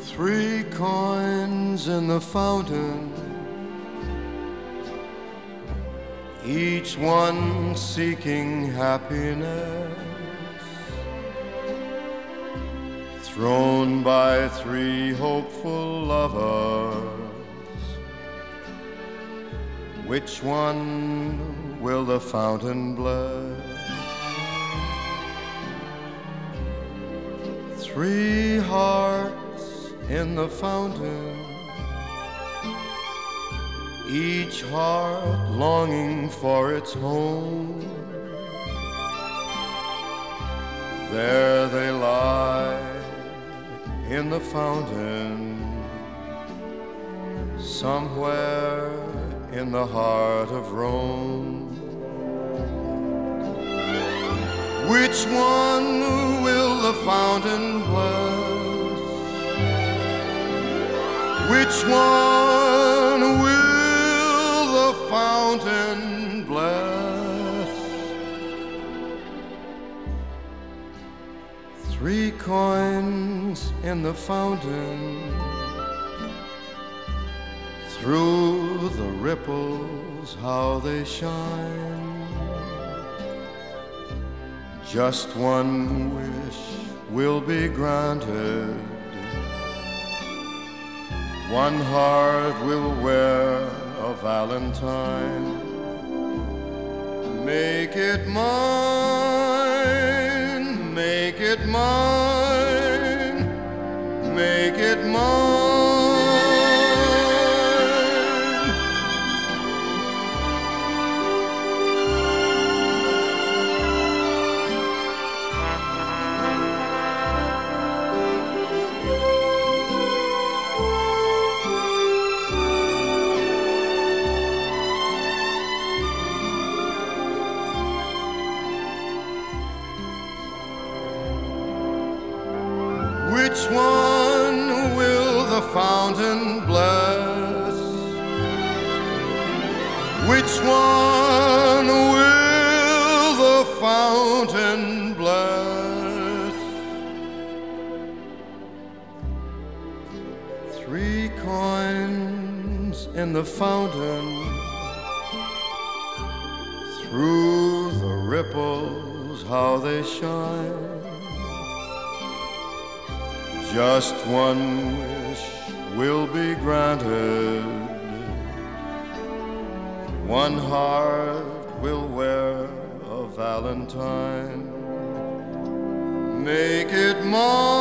Three coins in the fountain, each one seeking happiness, thrown by three hopeful lovers. Which one will the fountain bless? Three hearts in the fountain, each heart longing for its home. There they lie in the fountain, somewhere in the heart of Rome. Which one will the fountain bless? Which one will the fountain bless? Three coins in the fountain, through the ripples how they shine. Just one wish will be granted, one heart will wear a valentine. Make it mine, make it mine, make it mine. Which one will the fountain bless? Which one will the fountain bless? Three coins in the fountain, through the ripples how they shine. Just one wish will be granted, one heart will wear a valentine. Make it mine.